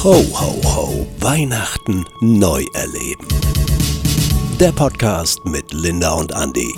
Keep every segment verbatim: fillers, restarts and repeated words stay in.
Ho, ho, ho, Weihnachten neu erleben. Der Podcast mit Linda und Andi.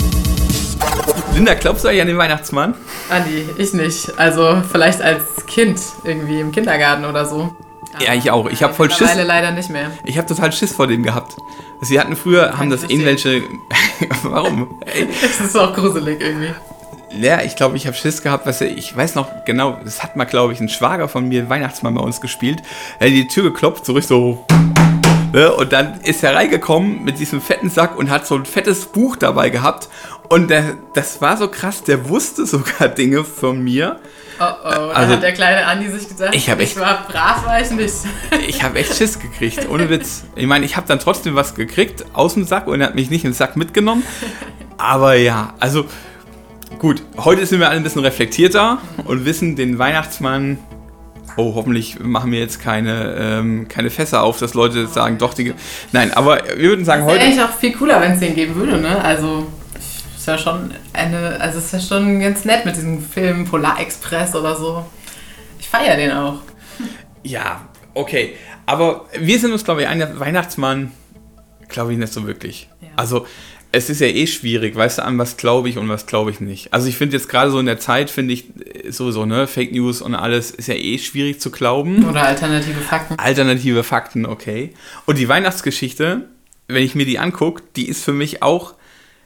Linda, glaubst du eigentlich an den Weihnachtsmann? Andi, ich nicht. Also vielleicht als Kind irgendwie im Kindergarten oder so. Aber ja, ich auch. Ich habe voll Schiss. Mittlerweile leider nicht mehr. Ich habe total Schiss vor dem gehabt. Sie hatten früher, Kann haben das verstehen. irgendwelche... Warum? Das ist auch gruselig irgendwie. Ja, ich glaube, ich habe Schiss gehabt, was ich weiß noch genau, das hat mal, glaube ich, ein Schwager von mir, Weihnachtsmann bei uns gespielt. Er hat die Tür geklopft, so richtig so, ne, und dann ist er reingekommen mit diesem fetten Sack und hat so ein fettes Buch dabei gehabt. Und der, das war so krass, der wusste sogar Dinge von mir. Oh oh, da also, hat der kleine Andi sich gedacht, ich, echt, ich war brav, war ich nicht. Ich habe echt Schiss gekriegt, ohne Witz. Ich meine, ich habe dann trotzdem was gekriegt aus dem Sack und er hat mich nicht in den Sack mitgenommen. Aber ja, also... Gut, heute sind wir alle ein bisschen reflektierter und wissen, den Weihnachtsmann, oh, hoffentlich machen wir jetzt keine, ähm, keine Fässer auf, dass Leute sagen, doch, die... Nein, aber wir würden sagen, heute... Das wäre eigentlich auch viel cooler, wenn es den geben würde, ne? Also, ist ja schon eine, also ist ja schon ganz nett mit diesem Film Polar Express oder so. Ich feiere den auch. Ja, okay, aber wir sind uns, glaube ich, ein Weihnachtsmann, glaube ich, nicht so wirklich. Ja. Also... Es ist ja eh schwierig, weißt du, an was glaube ich und was glaube ich nicht. Also ich finde jetzt gerade so in der Zeit, finde ich sowieso, ne, Fake News und alles ist ja eh schwierig zu glauben. Oder alternative Fakten. Alternative Fakten, okay. Und die Weihnachtsgeschichte, wenn ich mir die angucke, die ist für mich auch,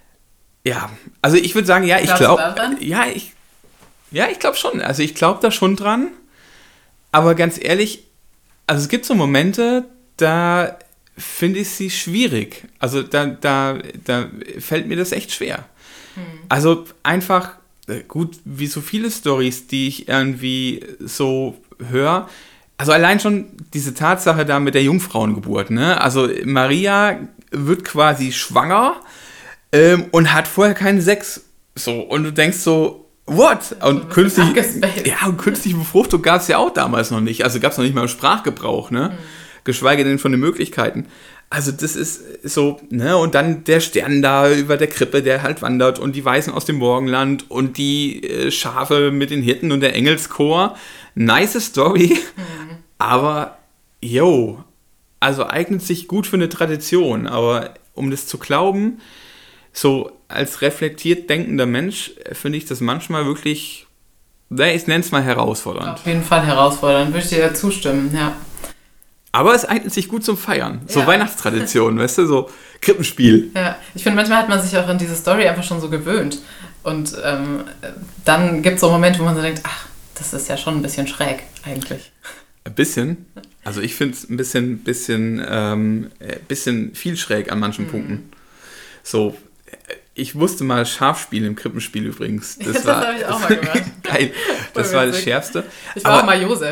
ja, also ich würde sagen, ja, ich glaube, ja, ich, ja, ich glaube schon. Also ich glaube da schon dran, aber ganz ehrlich, also es gibt so Momente, da finde ich sie schwierig. Also da, da, da fällt mir das echt schwer. Hm. Also einfach, gut, wie so viele Storys, die ich irgendwie so höre, also allein schon diese Tatsache da mit der Jungfrauengeburt, ne? Also Maria wird quasi schwanger ähm, und hat vorher keinen Sex. So, und du denkst so, what? Und künstlich, ja, und künstliche Befruchtung gab es ja auch damals noch nicht. Also gab es noch nicht mal im Sprachgebrauch, ne? Hm. Geschweige denn von den Möglichkeiten. Also das ist so, ne, und dann der Stern da über der Krippe, der halt wandert und die Weißen aus dem Morgenland und die äh, Schafe mit den Hirten und der Engelschor. Nice Story, mhm. aber yo, also eignet sich gut für eine Tradition, aber um das zu glauben, so als reflektiert denkender Mensch, finde ich das manchmal wirklich, ich nenne es mal herausfordernd. Auf jeden Fall herausfordernd, würde ich dir ja zustimmen, ja. Aber es eignet sich gut zum Feiern. So ja. Weihnachtstradition, weißt du, so Krippenspiel. Ja, ich finde, manchmal hat man sich auch an diese Story einfach schon so gewöhnt. Und ähm, dann gibt es so Momente, wo man so denkt, ach, das ist ja schon ein bisschen schräg eigentlich. Ein bisschen? Also ich finde es ein bisschen, bisschen, ähm, bisschen viel schräg an manchen mhm. Punkten. So, ich musste mal scharf spielen im Krippenspiel übrigens. Das, das war, habe ich auch mal gemacht. Geil, das war das Schärfste. Ich war Aber, auch mal Josef.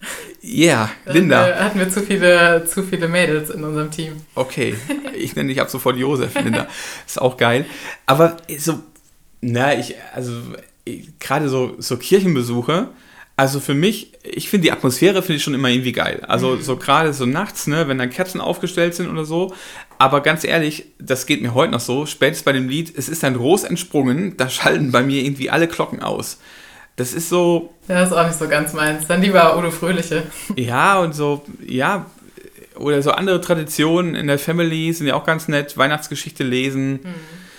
Ja, yeah, Linda. Hatten wir, hatten wir zu viele, zu viele Mädels in unserem Team. Okay, ich nenne dich ab sofort Josef, Linda. Ist auch geil. Aber so, na, ich, also gerade so, so Kirchenbesuche, also für mich, ich finde die Atmosphäre finde ich schon immer irgendwie geil. Also mhm. so gerade so nachts, ne, wenn dann Kerzen aufgestellt sind oder so. Aber ganz ehrlich, das geht mir heute noch so, spätestens bei dem Lied, es ist ein Ros entsprungen, da schalten bei mir irgendwie alle Glocken aus. Das ist so... Ja, das ist auch nicht so ganz meins. Dann lieber Udo Fröhliche. Ja, und so, ja, oder so andere Traditionen in der Family sind ja auch ganz nett. Weihnachtsgeschichte lesen. Mhm.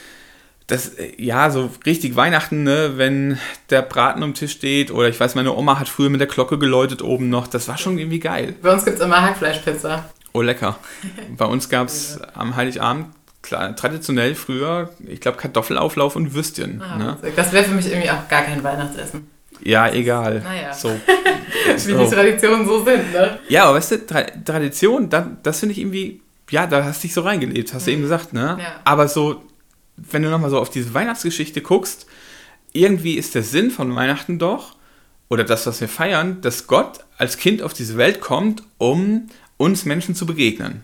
Das, ja, so richtig Weihnachten, ne, wenn der Braten am Tisch steht. Oder ich weiß, meine Oma hat früher mit der Glocke geläutet oben noch. Das war schon irgendwie geil. Bei uns gibt es immer Hackfleischpizza. Oh, lecker. Bei uns gab es am Heiligabend klar, traditionell früher, ich glaube, Kartoffelauflauf und Würstchen. Ah, ne? Das wäre für mich irgendwie auch gar kein Weihnachtsessen. Ja, egal. Naja. So. Wie so. Die Traditionen so sind, ne? Ja, aber weißt du, Tra- Tradition, da, das finde ich irgendwie, ja, da hast du dich so reingelebt, hast mhm. du eben gesagt, ne? Ja. Aber so, wenn du nochmal so auf diese Weihnachtsgeschichte guckst, irgendwie ist der Sinn von Weihnachten doch, oder das, was wir feiern, dass Gott als Kind auf diese Welt kommt, um uns Menschen zu begegnen.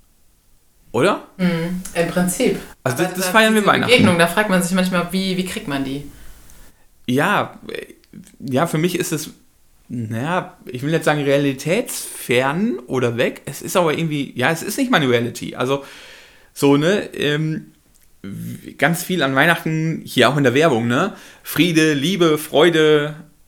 Oder? Mhm, im Prinzip. Also das, das feiern wir Weihnachten. Begegnung, da fragt man sich manchmal, wie, wie kriegt man die? Ja, ja, für mich ist es, naja, ich will jetzt sagen realitätsfern oder weg. Es ist aber irgendwie, ja, es ist nicht meine Reality. Also so, ne, ähm, ganz viel an Weihnachten, hier auch in der Werbung, ne? Friede, Liebe, Freude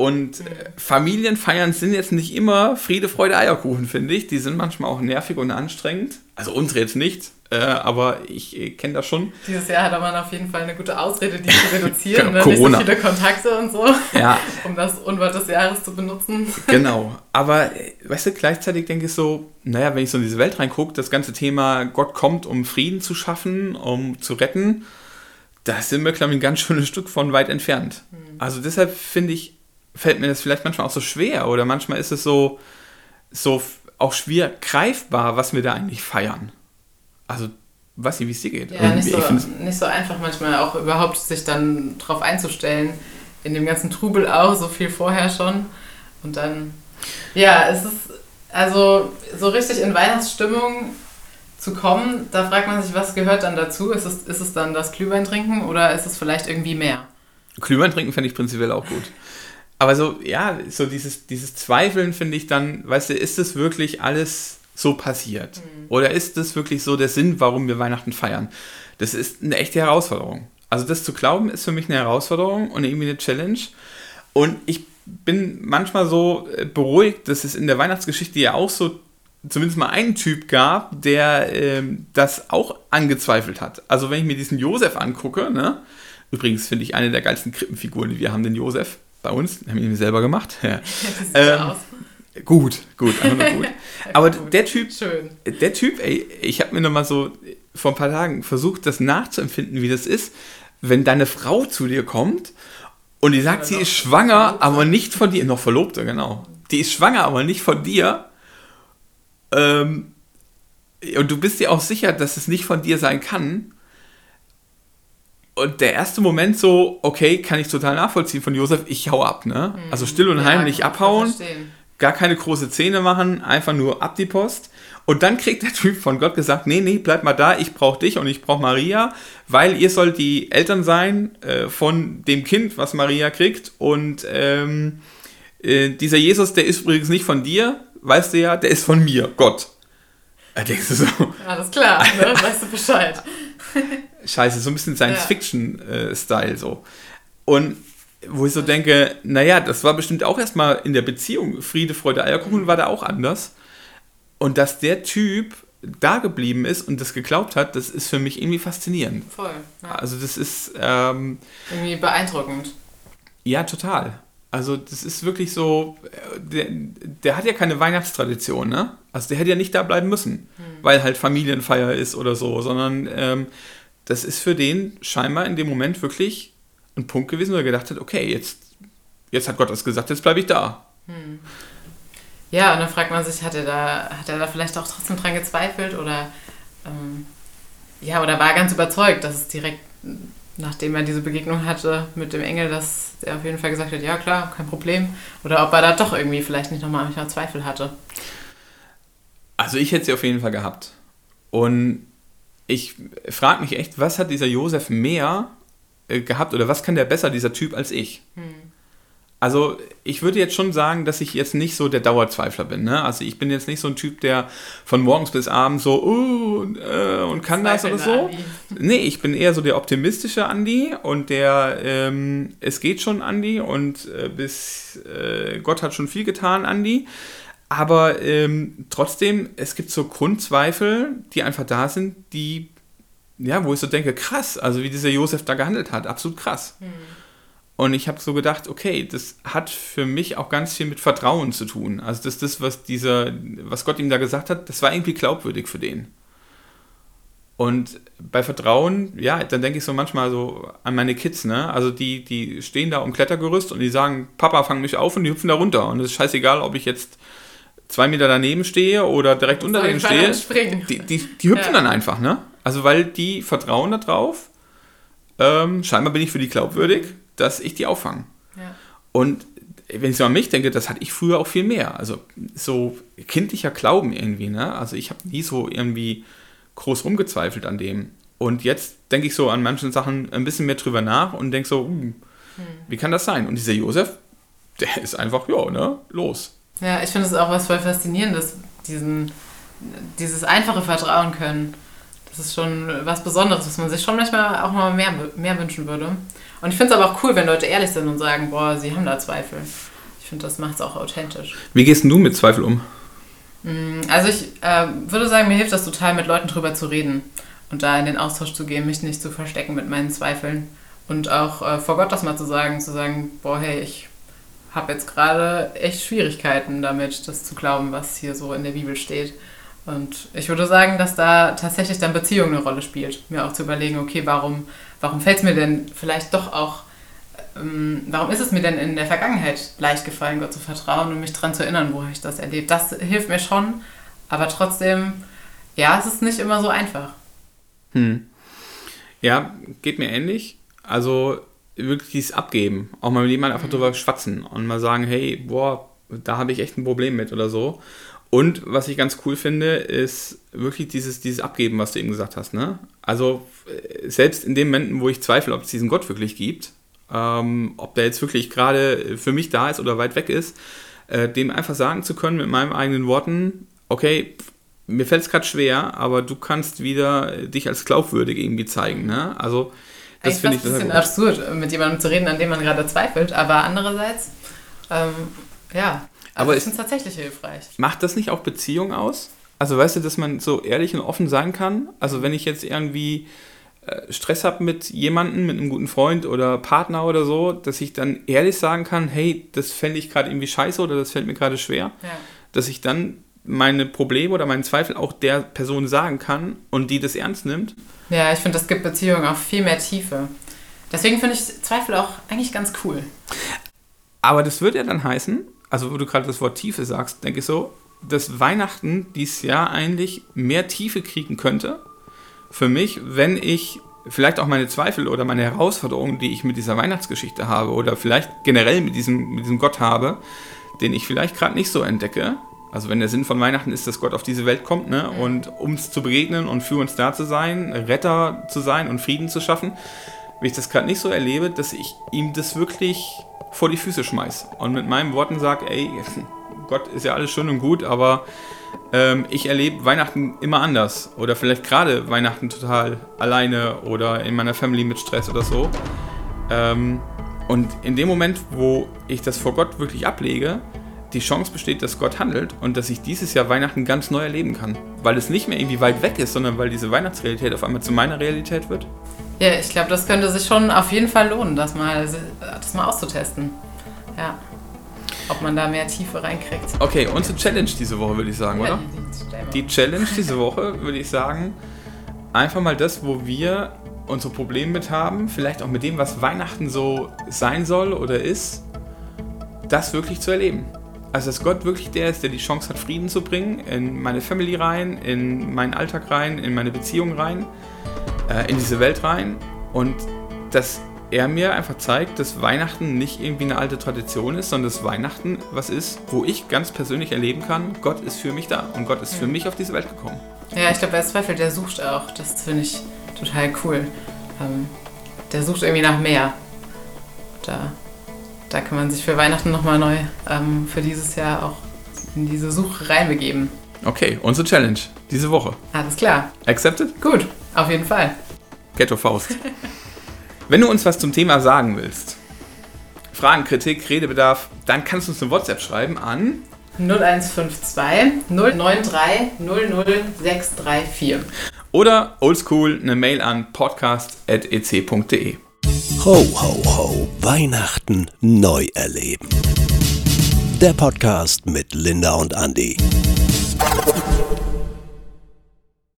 Und äh, Familienfeiern sind jetzt nicht immer Friede, Freude, Eierkuchen, finde ich. Die sind manchmal auch nervig und anstrengend. Also unsere jetzt nicht, äh, aber ich äh, kenne das schon. Dieses Jahr hat man auf jeden Fall eine gute Ausrede, die zu reduzieren. Genau, ne? Corona. Nicht so viele Kontakte und so, ja. um das Unwort des Jahres zu benutzen. Genau, aber weißt du, gleichzeitig denke ich so, naja, wenn ich so in diese Welt reingucke, das ganze Thema Gott kommt, um Frieden zu schaffen, um zu retten, da sind wir, glaube ich, ein ganz schönes Stück von weit entfernt. Hm. Also deshalb finde ich, fällt mir das vielleicht manchmal auch so schwer oder manchmal ist es so, so auch schwer greifbar, was wir da eigentlich feiern. Also, weiß nicht, wie es dir geht. Ja, nicht so, nicht so einfach manchmal auch überhaupt sich dann drauf einzustellen, in dem ganzen Trubel auch, so viel vorher schon. Und dann, ja, es ist, also so richtig in Weihnachtsstimmung zu kommen, da fragt man sich, was gehört dann dazu? Ist es, ist es dann das Glühwein trinken oder ist es vielleicht irgendwie mehr? Glühwein trinken fände ich prinzipiell auch gut. Aber so, ja, so dieses, dieses Zweifeln finde ich dann, weißt du, ist das wirklich alles so passiert? Mhm. Oder ist das wirklich so der Sinn, warum wir Weihnachten feiern? Das ist eine echte Herausforderung. Also das zu glauben, ist für mich eine Herausforderung und irgendwie eine Challenge. Und ich bin manchmal so beruhigt, dass es in der Weihnachtsgeschichte ja auch so zumindest mal einen Typ gab, der ähm, das auch angezweifelt hat. Also wenn ich mir diesen Josef angucke, ne? Übrigens finde ich eine der geilsten Krippenfiguren, die wir haben, den Josef. Bei uns, haben wir ihn selber gemacht. Ja. Das sieht ähm, so aus. Gut, gut, einfach nur gut. Aber der Typ, Schön. der Typ, ey, ich habe mir nochmal so vor ein paar Tagen versucht, das nachzuempfinden, wie das ist, wenn deine Frau zu dir kommt und die sagt, ja, sie ist schwanger, Verlobte. aber nicht von dir. Noch Verlobte, genau. Die ist schwanger, aber nicht von dir. Ähm, und du bist dir auch sicher, dass es nicht von dir sein kann. Und der erste Moment so, okay, kann ich total nachvollziehen von Josef, ich hau ab, ne? Mhm. Also still und ja, heimlich abhauen, gar keine große Szene machen, einfach nur ab die Post. Und dann kriegt der Typ von Gott gesagt, nee, nee, bleib mal da, ich brauche dich und ich brauche Maria, weil ihr sollt die Eltern sein äh, von dem Kind, was Maria kriegt. Und ähm, äh, dieser Jesus, der ist übrigens nicht von dir, weißt du ja, der ist von mir, Gott. Da denkst du so. Alles klar, ne? Weißt du Bescheid. Scheiße, so ein bisschen Science-Fiction-Style so. Und wo ich so denke, naja, das war bestimmt auch erstmal in der Beziehung Friede, Freude, Eierkuchen, war da auch anders. Und dass der Typ da geblieben ist und das geglaubt hat, das ist für mich irgendwie faszinierend. Voll. Ja. Also das ist ähm, irgendwie beeindruckend. Ja, total. Also das ist wirklich so, der, der hat ja keine Weihnachtstradition, ne? Also der hätte ja nicht da bleiben müssen, hm. weil halt Familienfeier ist oder so, sondern ähm, das ist für den scheinbar in dem Moment wirklich ein Punkt gewesen, wo er gedacht hat, okay, jetzt, jetzt hat Gott das gesagt, jetzt bleibe ich da. Hm. Ja, und dann fragt man sich, hat er da, hat er da vielleicht auch trotzdem dran gezweifelt oder ähm, ja, oder war er ganz überzeugt, dass es direkt, nachdem er diese Begegnung hatte mit dem Engel, dass er auf jeden Fall gesagt hat, ja klar, kein Problem. Oder ob er da doch irgendwie vielleicht nicht nochmal manchmal Zweifel hatte. Also ich hätte sie auf jeden Fall gehabt. Und ich frage mich echt, was hat dieser Josef mehr äh, gehabt oder was kann der besser, dieser Typ, als ich? Hm. Also ich würde jetzt schon sagen, dass ich jetzt nicht so der Dauerzweifler bin. Ne? Also ich bin jetzt nicht so ein Typ, der von morgens bis abends so uh, äh, und kann das oder so. Andi. Nee, ich bin eher so der optimistische Andi und der ähm, es geht schon Andi und äh, bis äh, Gott hat schon viel getan Andi. Aber ähm, trotzdem, es gibt so Grundzweifel, die einfach da sind, die, ja, wo ich so denke, krass, also wie dieser Josef da gehandelt hat, absolut krass. Hm. Und ich habe so gedacht, okay, das hat für mich auch ganz viel mit Vertrauen zu tun. Also das, das was dieser, was Gott ihm da gesagt hat, das war irgendwie glaubwürdig für den. Und bei Vertrauen, ja, dann denke ich so manchmal so an meine Kids, ne? Also die, die stehen da um Klettergerüst und die sagen, Papa, fang mich auf und die hüpfen da runter. Und es ist scheißegal, ob ich jetzt zwei Meter daneben stehe oder direkt unter denen stehe. Die, die, die hüpfen ja. dann einfach, ne? Also weil die vertrauen da drauf. Ähm, scheinbar bin ich für die glaubwürdig, dass ich die auffange. Ja. Und wenn ich so an mich denke, das hatte ich früher auch viel mehr. Also so kindlicher Glauben irgendwie, ne? Also ich habe nie so irgendwie groß rumgezweifelt an dem. Und jetzt denke ich so an manchen Sachen ein bisschen mehr drüber nach und denke so, uh, hm. wie kann das sein? Und dieser Josef, der ist einfach, ja, ne, los. Ja, ich finde es auch was voll Faszinierendes, diesen, dieses einfache Vertrauen können. Das ist schon was Besonderes, was man sich schon manchmal auch mal mehr, mehr wünschen würde. Und ich finde es aber auch cool, wenn Leute ehrlich sind und sagen, boah, sie haben da Zweifel. finde, das macht es auch authentisch. Wie gehst denn du mit Zweifel um? Also ich äh, würde sagen, mir hilft das total, mit Leuten drüber zu reden und da in den Austausch zu gehen, mich nicht zu verstecken mit meinen Zweifeln und auch äh, vor Gott das mal zu sagen, zu sagen, boah, hey, ich habe jetzt gerade echt Schwierigkeiten damit, das zu glauben, was hier so in der Bibel steht. Und ich würde sagen, dass da tatsächlich dann Beziehung eine Rolle spielt. Mir auch zu überlegen, okay, warum, warum fällt es mir denn vielleicht doch auch, ähm, warum ist es mir denn in der Vergangenheit leicht gefallen, Gott zu vertrauen und mich daran zu erinnern, wo habe ich das erlebt. Das hilft mir schon, aber trotzdem, ja, es ist nicht immer so einfach. Hm. Ja, geht mir ähnlich. Also wirklich dieses Abgeben. Auch mal mit jemandem einfach drüber schwatzen und mal sagen, hey, boah, da habe ich echt ein Problem mit oder so. Und was ich ganz cool finde, ist wirklich dieses, dieses Abgeben, was du eben gesagt hast. Ne? Also selbst in den Momenten, wo ich zweifle, ob es diesen Gott wirklich gibt, ähm, ob der jetzt wirklich gerade für mich da ist oder weit weg ist, äh, dem einfach sagen zu können mit meinen eigenen Worten, okay, mir fällt es gerade schwer, aber du kannst wieder dich als glaubwürdig irgendwie zeigen. Ne? Also das finde ich... Das ist ein bisschen absurd, mit jemandem zu reden, an dem man gerade zweifelt, aber andererseits, ähm, ja... Also aber es ist tatsächlich hilfreich. Macht das nicht auch Beziehung aus? Also weißt du, dass man so ehrlich und offen sein kann? Also wenn ich jetzt irgendwie äh, Stress habe mit jemandem, mit einem guten Freund oder Partner oder so, dass ich dann ehrlich sagen kann, hey, das fände ich gerade irgendwie scheiße oder das fällt mir gerade schwer. Ja. Dass ich dann meine Probleme oder meinen Zweifel auch der Person sagen kann und die das ernst nimmt. Ja, ich finde, das gibt Beziehungen auch viel mehr Tiefe. Deswegen finde ich Zweifel auch eigentlich ganz cool. Aber das würde ja dann heißen... Also wo du gerade das Wort Tiefe sagst, denke ich so, dass Weihnachten dieses Jahr eigentlich mehr Tiefe kriegen könnte für mich, wenn ich vielleicht auch meine Zweifel oder meine Herausforderungen, die ich mit dieser Weihnachtsgeschichte habe oder vielleicht generell mit diesem, mit diesem Gott habe, den ich vielleicht gerade nicht so entdecke. Also wenn der Sinn von Weihnachten ist, dass Gott auf diese Welt kommt, ne, und uns zu begegnen und für uns da zu sein, Retter zu sein und Frieden zu schaffen, wenn ich das gerade nicht so erlebe, dass ich ihm das wirklich vor die Füße schmeiß und mit meinen Worten sage, ey, Gott ist ja alles schön und gut, aber ähm, ich erlebe Weihnachten immer anders oder vielleicht gerade Weihnachten total alleine oder in meiner Family mit Stress oder so. Ähm, und in dem Moment, wo ich das vor Gott wirklich ablege, die Chance besteht, dass Gott handelt und dass ich dieses Jahr Weihnachten ganz neu erleben kann, weil es nicht mehr irgendwie weit weg ist, sondern weil diese Weihnachtsrealität auf einmal zu meiner Realität wird. Ja, ich glaube, das könnte sich schon auf jeden Fall lohnen, das mal, das mal auszutesten. Ja. Ob man da mehr Tiefe reinkriegt. Okay, unsere Challenge diese Woche, würde ich sagen, oder? Die Challenge diese Woche, würde ich sagen, einfach mal das, wo wir unsere Probleme mit haben, vielleicht auch mit dem, was Weihnachten so sein soll oder ist, das wirklich zu erleben. Also, dass Gott wirklich der ist, der die Chance hat, Frieden zu bringen, in meine Family rein, in meinen Alltag rein, in meine Beziehung rein, in diese Welt rein und dass er mir einfach zeigt, dass Weihnachten nicht irgendwie eine alte Tradition ist, sondern dass Weihnachten was ist, wo ich ganz persönlich erleben kann, Gott ist für mich da und Gott ist für mich auf diese Welt gekommen. Ja, ich glaube, wer zweifelt, der sucht auch. Das finde ich total cool. Ähm, der sucht irgendwie nach mehr. Da, da kann man sich für Weihnachten nochmal neu ähm, für dieses Jahr auch in diese Suche reinbegeben. Okay, unsere Challenge diese Woche. Alles klar. Accepted? Gut, auf jeden Fall. Ghetto Faust. Wenn du uns was zum Thema sagen willst, Fragen, Kritik, Redebedarf, dann kannst du uns eine WhatsApp schreiben an null eins fünf zwei null neun drei null null sechs drei vier. Oder oldschool eine Mail an podcast at e c punkt de. Ho, ho, ho, Weihnachten neu erleben. Der Podcast mit Linda und Andi.